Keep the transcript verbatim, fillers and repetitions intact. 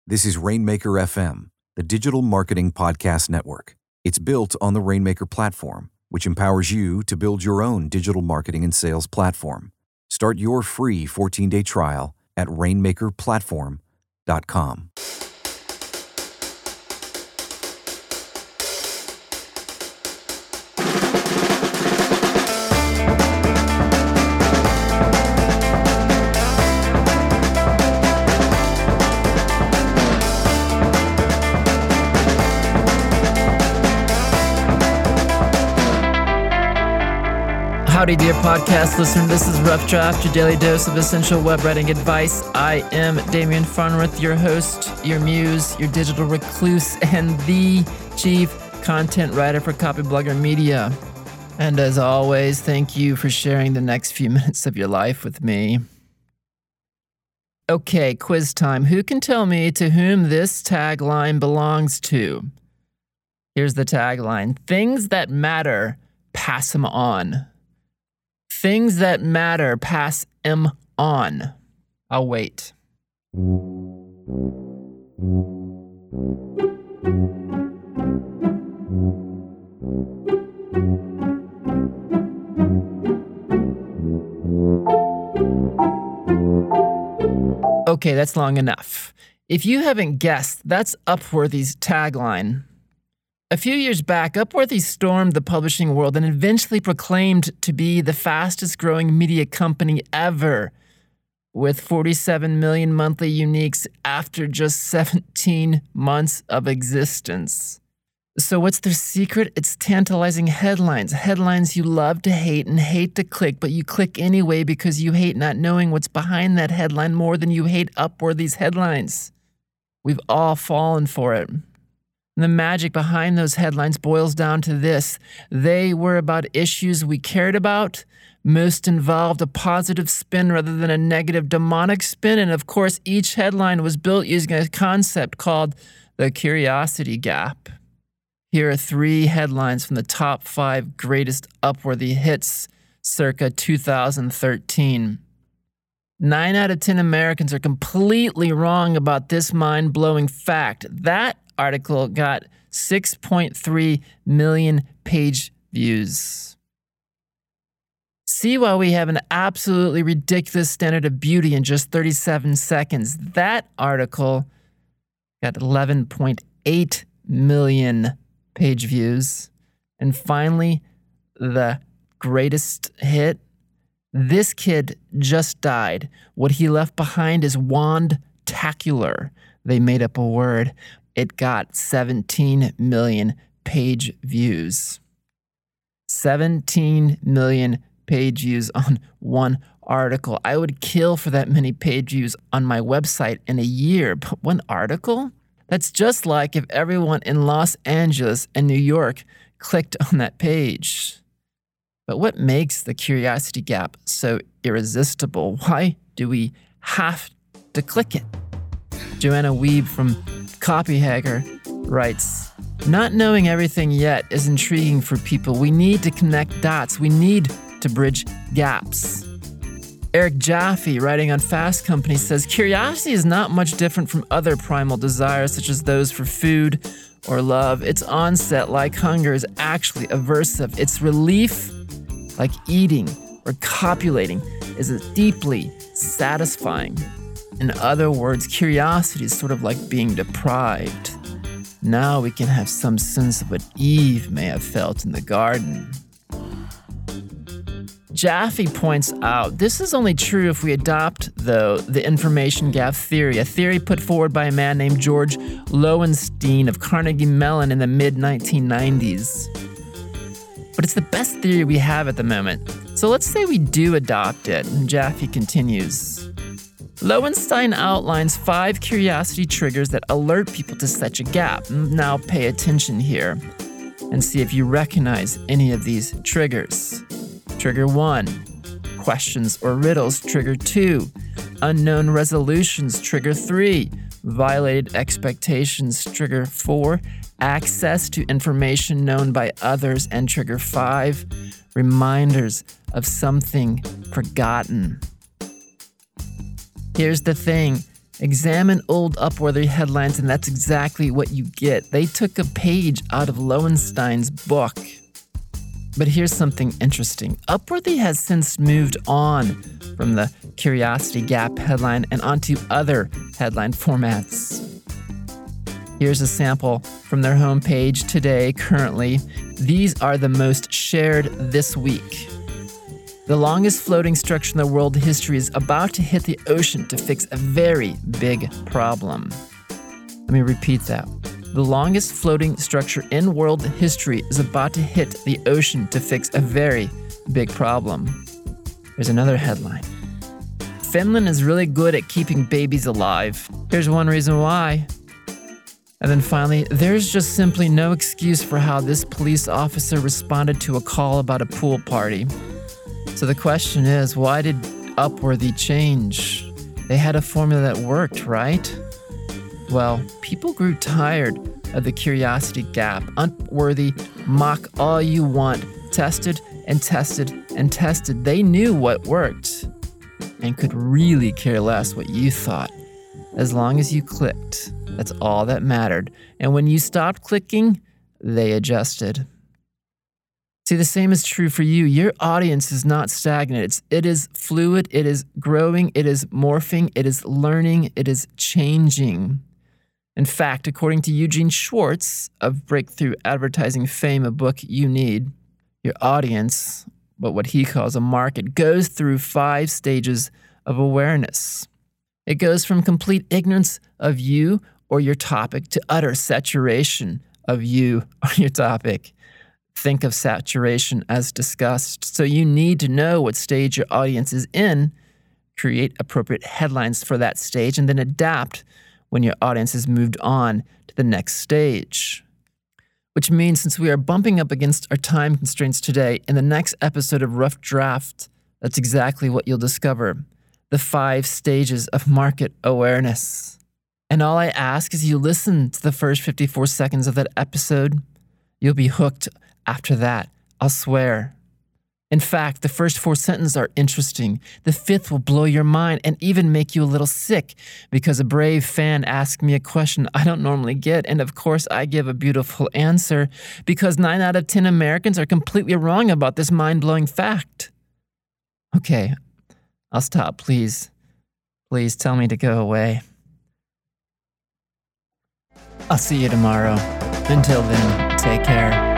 This is Rainmaker F M, the digital marketing podcast network. It's built on the Rainmaker platform, which empowers you to build your own digital marketing and sales platform. Start your free fourteen-day trial at rainmaker platform dot com. Howdy, dear podcast listener. This is Rough Draft, your daily dose of essential web writing advice. I am Damian Farnworth, your host, your muse, your digital recluse, and the chief content writer for Copyblogger Media. And as always, thank you for sharing the next few minutes of your life with me. Okay, quiz time. Who can tell me to whom this tagline belongs to? Here's the tagline. Things that matter, pass them on. Things that matter, pass them on. I'll wait. Okay, that's long enough. If you haven't guessed, that's Upworthy's tagline. A few years back, Upworthy stormed the publishing world and eventually proclaimed to be the fastest-growing media company ever, with forty-seven million monthly uniques after just seventeen months of existence. So what's their secret? It's tantalizing headlines. Headlines you love to hate and hate to click, but you click anyway because you hate not knowing what's behind that headline more than you hate Upworthy's headlines. We've all fallen for it. And the magic behind those headlines boils down to this. They were about issues we cared about. Most involved a positive spin rather than a negative demonic spin. And of course, each headline was built using a concept called the curiosity gap. Here are three headlines from the top five greatest Upworthy hits circa two thousand thirteen. Nine out of ten Americans are completely wrong about this mind-blowing fact. That article got six point three million page views. See why we have an absolutely ridiculous standard of beauty in just thirty-seven seconds. That article got eleven point eight million page views. And finally, the greatest hit. This kid just died. What he left behind is wand-tacular. They made up a word. It got seventeen million page views. seventeen million page views on one article. I would kill for that many page views on my website in a year, but one article? That's just like if everyone in Los Angeles and New York clicked on that page. But what makes the curiosity gap so irresistible? Why do we have to click it? Joanna Wiebe from Copyhacker writes, not knowing everything yet is intriguing for people. We need to connect dots. We need to bridge gaps. Eric Jaffe, writing on Fast Company, says, curiosity is not much different from other primal desires, such as those for food or love. Its onset, like hunger, is actually aversive. Its relief, like eating or copulating, is deeply satisfying. In other words, curiosity is sort of like being deprived. Now we can have some sense of what Eve may have felt in the garden. Jaffe points out, this is only true if we adopt, though, the information gap theory, a theory put forward by a man named George Lowenstein of Carnegie Mellon in the mid nineteen nineties. But it's the best theory we have at the moment. So let's say we do adopt it, and Jaffe continues. Lowenstein outlines five curiosity triggers that alert people to such a gap. Now pay attention here and see if you recognize any of these triggers. Trigger one, questions or riddles. Trigger two, unknown resolutions. Trigger three, violated expectations. Trigger four, access to information known by others. And trigger five, reminders of something forgotten. Here's the thing. Examine old Upworthy headlines, and that's exactly what you get. They took a page out of Lowenstein's book. But here's something interesting. Upworthy has since moved on from the Curiosity Gap headline and onto other headline formats. Here's a sample from their homepage today, currently. These are the most shared this week. The longest floating structure in the world history is about to hit the ocean to fix a very big problem. Let me repeat that. The longest floating structure in world history is about to hit the ocean to fix a very big problem. There's another headline. Finland is really good at keeping babies alive. Here's one reason why. And then finally, there's just simply no excuse for how this police officer responded to a call about a pool party. So the question is, why did Upworthy change? They had a formula that worked, right? Well, people grew tired of the Curiosity Gap. Upworthy, mock all you want, tested and tested and tested. They knew what worked and could really care less what you thought. As long as you clicked, that's all that mattered. And when you stopped clicking, they adjusted. See, the same is true for you. Your audience is not stagnant. It's, it is fluid, it is growing, it is morphing, it is learning, it is changing. In fact, according to Eugene Schwartz of Breakthrough Advertising fame, a book you need, your audience, but what he calls a market, goes through five stages of awareness. It goes from complete ignorance of you or your topic to utter saturation of you or your topic. Think of saturation as discussed. So you need to know what stage your audience is in, create appropriate headlines for that stage, and then adapt when your audience has moved on to the next stage. Which means, since we are bumping up against our time constraints today, in the next episode of Rough Draft, that's exactly what you'll discover. The five stages of market awareness. And all I ask is you listen to the first fifty-four seconds of that episode. You'll be hooked after that, I'll swear. In fact, the first four sentences are interesting. The fifth will blow your mind and even make you a little sick because a brave fan asked me a question I don't normally get, and of course I give a beautiful answer because nine out of ten Americans are completely wrong about this mind-blowing fact. Okay, I'll stop, please. Please tell me to go away. I'll see you tomorrow. Until then, take care.